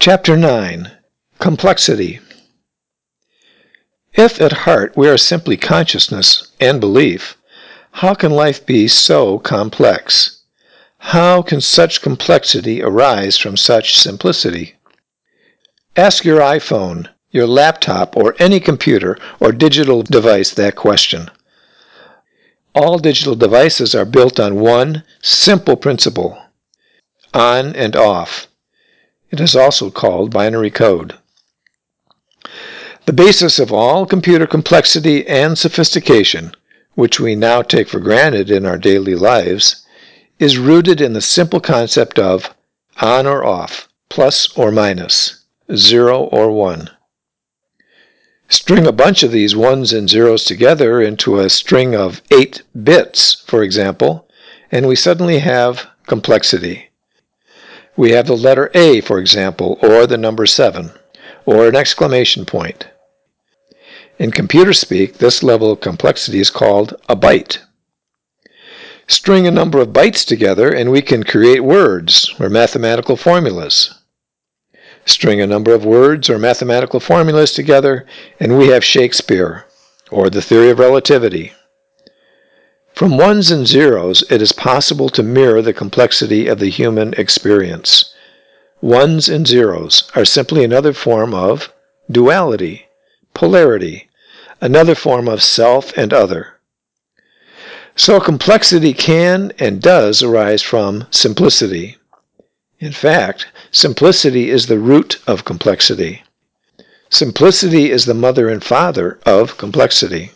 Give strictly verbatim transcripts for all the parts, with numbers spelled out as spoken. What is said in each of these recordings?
Chapter nine. Complexity. If at heart we are simply consciousness and belief, how can life be so complex? How can such complexity arise from such simplicity? Ask your iPhone, your laptop, or any computer or digital device that question. All digital devices are built on one simple principle: on and off. It is also called binary code. The basis of all computer complexity and sophistication, which we now take for granted in our daily lives, is rooted in the simple concept of on or off, plus or minus, zero or one. String a bunch of these ones and zeros together into a string of eight bits, for example, and we suddenly have complexity. We have the letter A, for example, or the number seven, or an exclamation point. In computer speak, this level of complexity is called a byte. String a number of bytes together and we can create words or mathematical formulas. String a number of words or mathematical formulas together and we have Shakespeare, or the theory of relativity. From ones and zeros, it is possible to mirror the complexity of the human experience. Ones and zeros are simply another form of duality, polarity, another form of self and other. So complexity can and does arise from simplicity. In fact, simplicity is the root of complexity. Simplicity is the mother and father of complexity.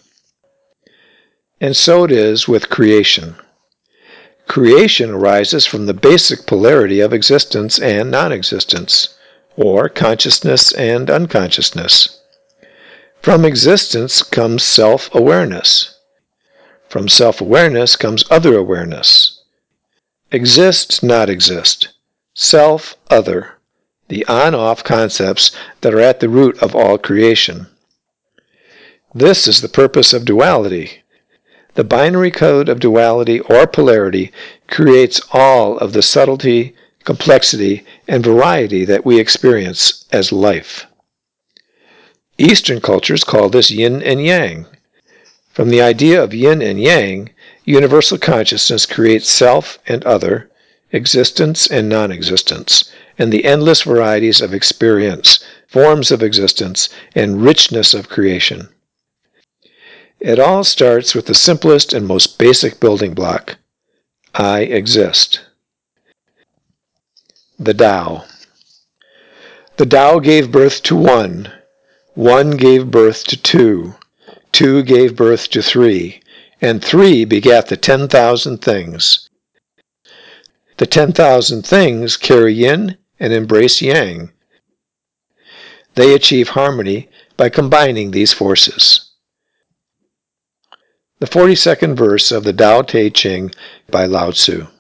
And so it is with creation. Creation arises from the basic polarity of existence and non-existence, or consciousness and unconsciousness. From existence comes self-awareness. From self-awareness comes other awareness. Exist, not exist. Self, other. The on-off concepts that are at the root of all creation. This is the purpose of duality. The binary code of duality or polarity creates all of the subtlety, complexity, and variety that we experience as life. Eastern cultures call this yin and yang. From the idea of yin and yang, universal consciousness creates self and other, existence and non-existence, and the endless varieties of experience, forms of existence, and richness of creation. It all starts with the simplest and most basic building block: I exist. The Tao. The Tao gave birth to one. One gave birth to two. Two gave birth to three. And three begat the ten thousand things. The ten thousand things carry yin and embrace yang. They achieve harmony by combining these forces. The forty-second verse of the Tao Te Ching by Lao Tzu.